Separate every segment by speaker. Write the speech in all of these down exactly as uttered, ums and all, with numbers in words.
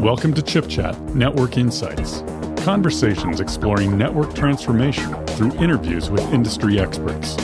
Speaker 1: Welcome to Chip Chat Network Insights. Conversations exploring network transformation through interviews with industry experts.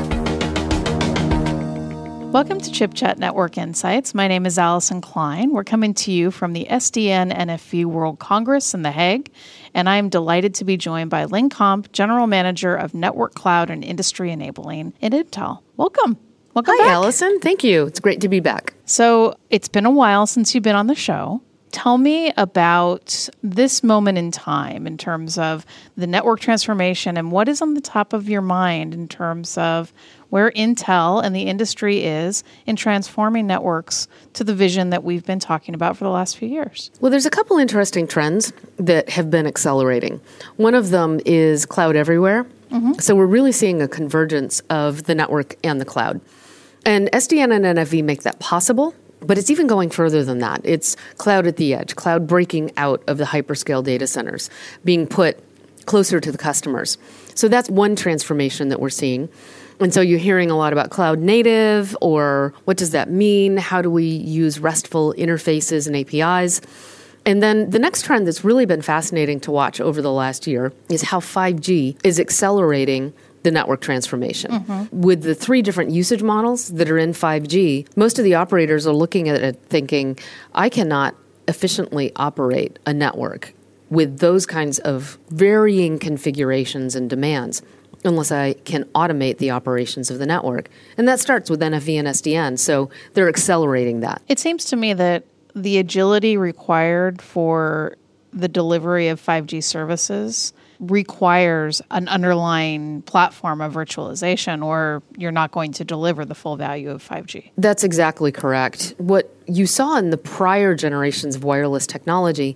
Speaker 2: Welcome to Chip Chat Network Insights. My name is Allison Klein. We're coming to you from the S D N N F V World Congress in The Hague, and I am delighted to be joined by Lynn Komp, General Manager of Network Cloud and Industry Enabling at Intel. Welcome. Welcome
Speaker 3: Hi,
Speaker 2: back.
Speaker 3: Allison. Thank you. It's great to be back.
Speaker 2: So it's been a while since you've been on the show. Tell me about this moment in time in terms of the network transformation and what is on the top of your mind in terms of where Intel and the industry is in transforming networks to the vision that we've been talking about for the last few years.
Speaker 3: Well, there's a couple interesting trends that have been accelerating. One of them is cloud everywhere. Mm-hmm. So we're really seeing a convergence of the network and the cloud. And S D N and N F V make that possible. But it's even going further than that. It's cloud at the edge, cloud breaking out of the hyperscale data centers, being put closer to the customers. So that's one transformation that we're seeing. And so you're hearing a lot about cloud native, or what does that mean? How do we use RESTful interfaces and A P Is? And then the next trend that's really been fascinating to watch over the last year is how five G is accelerating the network transformation. Mm-hmm. With the three different usage models that are in five G, most of the operators are looking at it thinking, I cannot efficiently operate a network with those kinds of varying configurations and demands unless I can automate the operations of the network. And that starts with N F V and S D N, so they're accelerating that.
Speaker 2: It seems to me that the agility required for the delivery of five G services requires an underlying platform of virtualization, or you're not going to deliver the full value of five G.
Speaker 3: That's exactly correct. What you saw in the prior generations of wireless technology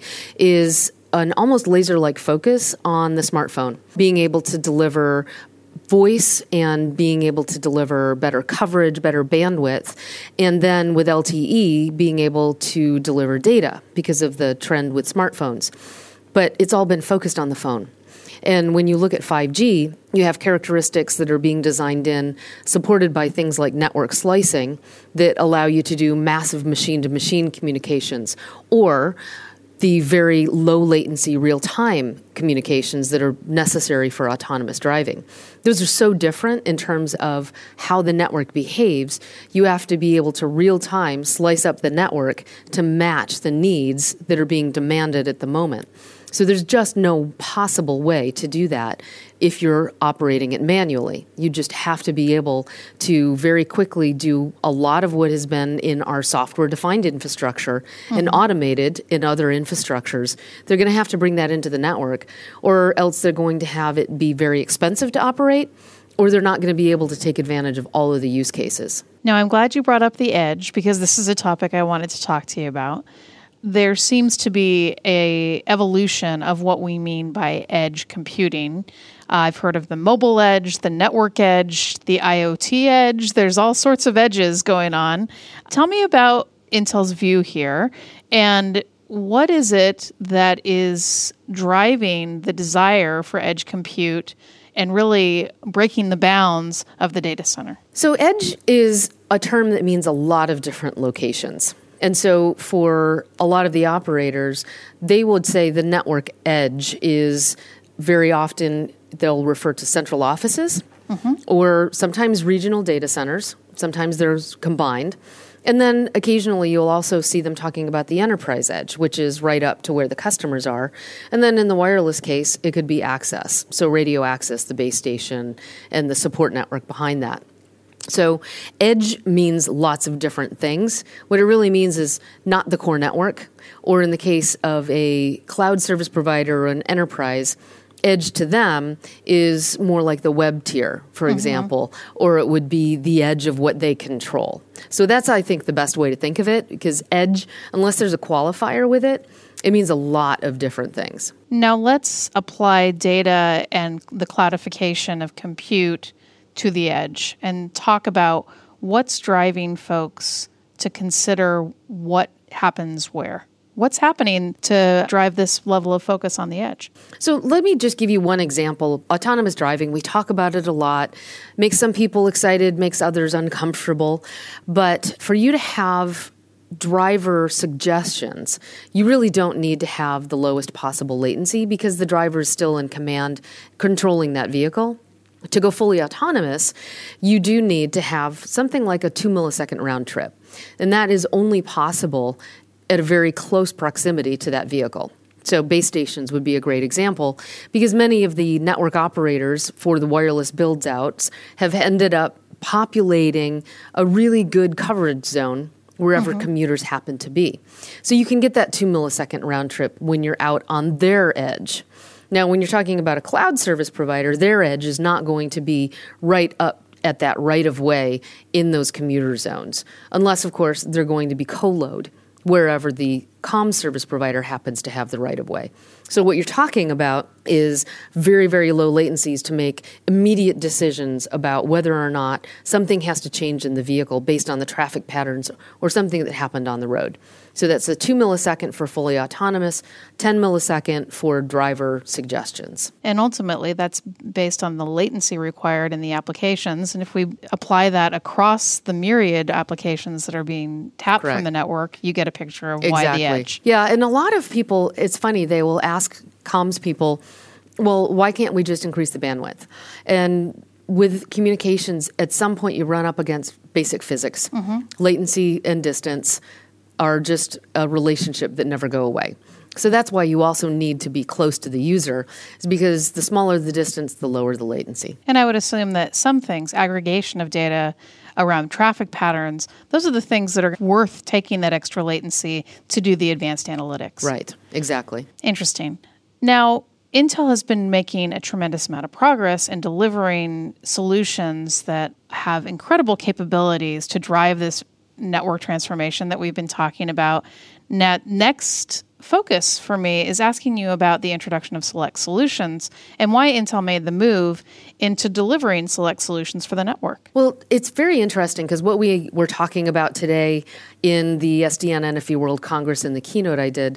Speaker 3: is an almost laser-like focus on the smartphone, being able to deliver voice and being able to deliver better coverage, better bandwidth, and then with L T E, being able to deliver data because of the trend with smartphones. But it's all been focused on the phone. And when you look at five G, you have characteristics that are being designed in, supported by things like network slicing that allow you to do massive machine-to-machine communications, or the very low latency real-time communications that are necessary for autonomous driving. Those are so different in terms of how the network behaves. You have to be able to real-time slice up the network to match the needs that are being demanded at the moment. So there's just no possible way to do that if you're operating it manually. You just have to be able to very quickly do a lot of what has been in our software-defined infrastructure mm-hmm. and automated in other infrastructures. They're going to have to bring that into the network, or else they're going to have it be very expensive to operate, or they're not going to be able to take advantage of all of the use cases.
Speaker 2: Now, I'm glad you brought up the edge, because this is a topic I wanted to talk to you about. There seems to be a evolution of what we mean by edge computing. Uh, I've heard of the mobile edge, the network edge, the IoT edge. There's all sorts of edges going on. Tell me about Intel's view here, and what is it that is driving the desire for edge compute and really breaking the bounds of the data center?
Speaker 3: So edge is a term that means a lot of different locations. And so for a lot of the operators, they would say the network edge is very often, they'll refer to central offices mm-hmm. or sometimes regional data centers. Sometimes they're combined. And then occasionally you'll also see them talking about the enterprise edge, which is right up to where the customers are. And then in the wireless case, it could be access. So radio access, the base station, and the support network behind that. So edge means lots of different things. What it really means is not the core network, or in the case of a cloud service provider or an enterprise, edge to them is more like the web tier, for mm-hmm. example, or it would be the edge of what they control. So that's, I think, the best way to think of it, because edge, unless there's a qualifier with it, it means a lot of different things.
Speaker 2: Now let's apply data and the cloudification of compute to the edge and talk about what's driving folks to consider what happens where. What's happening to drive this level of focus on the edge?
Speaker 3: So let me just give you one example. Autonomous driving, we talk about it a lot. Makes some people excited, makes others uncomfortable. But for you to have driver suggestions, you really don't need to have the lowest possible latency because the driver is still in command controlling that vehicle. To go fully autonomous, you do need to have something like a two millisecond round trip. And that is only possible at a very close proximity to that vehicle. So base stations would be a great example because many of the network operators for the wireless builds outs have ended up populating a really good coverage zone wherever mm-hmm. commuters happen to be. So you can get that two millisecond round trip when you're out on their edge. Now, when you're talking about a cloud service provider, their edge is not going to be right up at that right of way in those commuter zones, unless, of course, they're going to be co-load wherever the comm service provider happens to have the right of way. So what you're talking about is very, very low latencies to make immediate decisions about whether or not something has to change in the vehicle based on the traffic patterns or something that happened on the road. So that's a two millisecond for fully autonomous, ten millisecond for driver suggestions.
Speaker 2: And ultimately, that's based on the latency required in the applications. And if we apply that across the myriad applications that are being tapped
Speaker 3: Correct.
Speaker 2: From the network, you get a picture of
Speaker 3: exactly.
Speaker 2: why the edge.
Speaker 3: Yeah, and a lot of people, it's funny, they will ask comms people, well, why can't we just increase the bandwidth? And with communications, at some point you run up against basic physics. Mm-hmm. Latency and distance are just a relationship that never go away. So that's why you also need to be close to the user, is because the smaller the distance, the lower the latency.
Speaker 2: And I would assume that some things, aggregation of data around traffic patterns, those are the things that are worth taking that extra latency to do the advanced analytics.
Speaker 3: Right, exactly.
Speaker 2: Interesting. Now, Intel has been making a tremendous amount of progress in delivering solutions that have incredible capabilities to drive this network transformation that we've been talking about. Now, next focus for me is asking you about the introduction of Select Solutions and why Intel made the move into delivering Select Solutions for the network.
Speaker 3: Well, it's very interesting because what we were talking about today in the S D N N F V World Congress in the keynote I did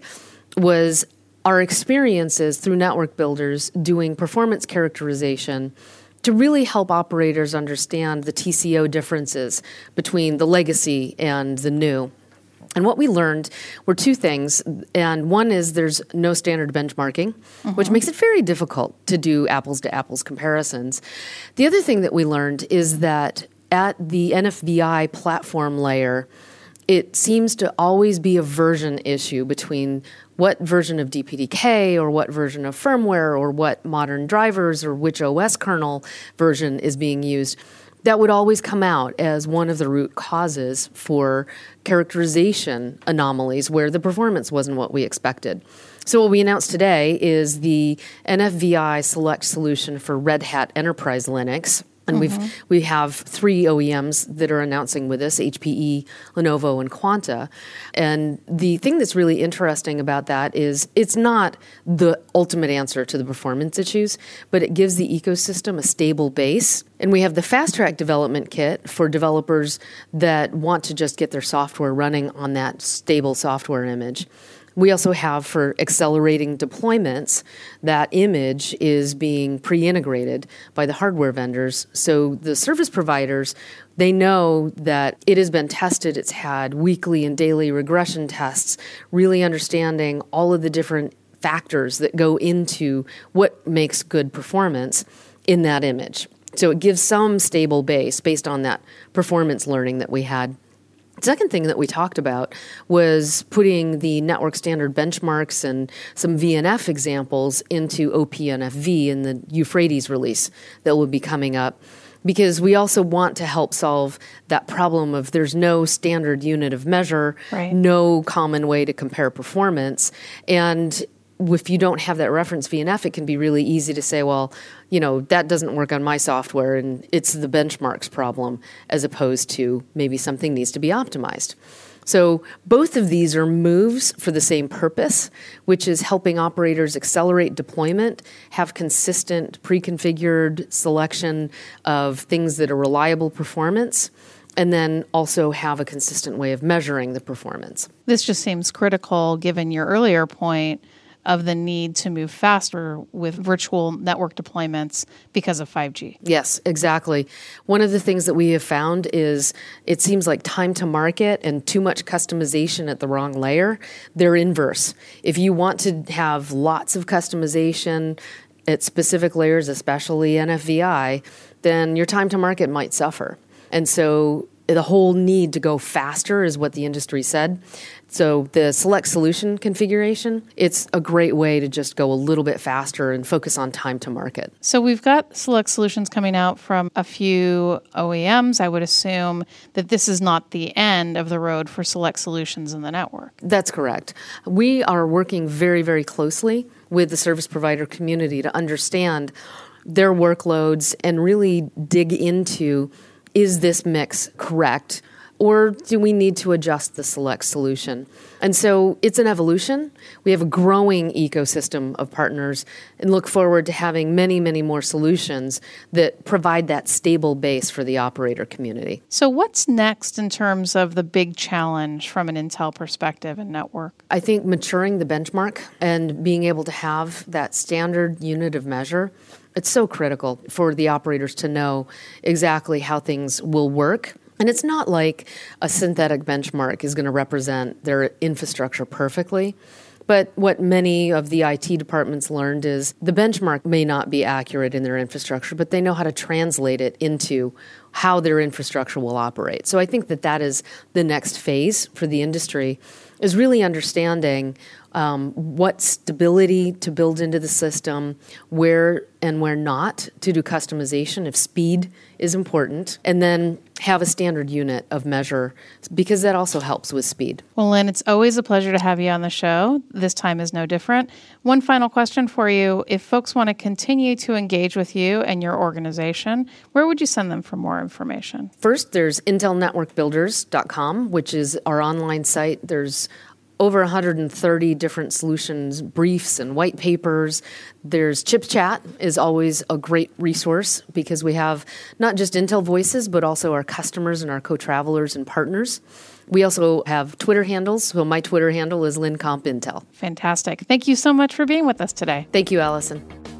Speaker 3: was our experiences through network builders doing performance characterization to really help operators understand the T C O differences between the legacy and the new. And what we learned were two things. And one is there's no standard benchmarking, mm-hmm. which makes it very difficult to do apples-to-apples comparisons. The other thing that we learned is that at the N F V I platform layer, it seems to always be a version issue between what version of D P D K or what version of firmware or what modern drivers or which O S kernel version is being used. That would always come out as one of the root causes for characterization anomalies where the performance wasn't what we expected. So what we announced today is the N F V I Select solution for Red Hat Enterprise Linux. And mm-hmm. we've we have three O E Ms that are announcing with us, H P E, Lenovo, and Quanta. And the thing that's really interesting about that is it's not the ultimate answer to the performance issues, but it gives the ecosystem a stable base. And we have the Fast Track development kit for developers that want to just get their software running on that stable software image. We also have for accelerating deployments, that image is being pre-integrated by the hardware vendors. So the service providers, they know that it has been tested. It's had weekly and daily regression tests, really understanding all of the different factors that go into what makes good performance in that image. So it gives some stable base based on that performance learning that we had. The second thing that we talked about was putting the network standard benchmarks and some V N F examples into O P N F V in the Euphrates release that will be coming up, because we also want to help solve that problem of there's no standard unit of measure,
Speaker 2: right.
Speaker 3: no common way to compare performance. And if you don't have that reference V N F, it can be really easy to say, well, you know, that doesn't work on my software and it's the benchmarks problem, as opposed to maybe something needs to be optimized. So both of these are moves for the same purpose, which is helping operators accelerate deployment, have consistent pre-configured selection of things that are reliable performance, and then also have a consistent way of measuring the performance.
Speaker 2: This just seems critical given your earlier point of the need to move faster with virtual network deployments because of five G.
Speaker 3: Yes, exactly. One of the things that we have found is it seems like time to market and too much customization at the wrong layer, they're inverse. If you want to have lots of customization at specific layers, especially N F V I, then your time to market might suffer. And so the whole need to go faster is what the industry said. So the select solution configuration, it's a great way to just go a little bit faster and focus on time to market.
Speaker 2: So we've got select solutions coming out from a few O E Ms. I would assume that this is not the end of the road for select solutions in the network.
Speaker 3: That's correct. We are working very, very closely with the service provider community to understand their workloads and really dig into, is this mix correct? Or do we need to adjust the select solution? And so it's an evolution. We have a growing ecosystem of partners and look forward to having many, many more solutions that provide that stable base for the operator community.
Speaker 2: So what's next in terms of the big challenge from an Intel perspective and network?
Speaker 3: I think maturing the benchmark and being able to have that standard unit of measure, it's so critical for the operators to know exactly how things will work. And it's not like a synthetic benchmark is going to represent their infrastructure perfectly. But what many of the I T departments learned is the benchmark may not be accurate in their infrastructure, but they know how to translate it into how their infrastructure will operate. So I think that that is the next phase for the industry, is really understanding um, what stability to build into the system, where and where not to do customization if speed is important, and then have a standard unit of measure because that also helps with speed.
Speaker 2: Well, Lynn, it's always a pleasure to have you on the show. This time is no different. One final question for you. If folks want to continue to engage with you and your organization, where would you send them for more information?
Speaker 3: First, there's intel network builders dot com, which is our online site. There's over one hundred thirty different solutions, briefs and white papers. There's Chip Chat is always a great resource because we have not just Intel voices, but also our customers and our co-travelers and partners. We also have Twitter handles. So my Twitter handle is LynnCompIntel.
Speaker 2: Fantastic. Thank you so much for being with us today.
Speaker 3: Thank you, Allison.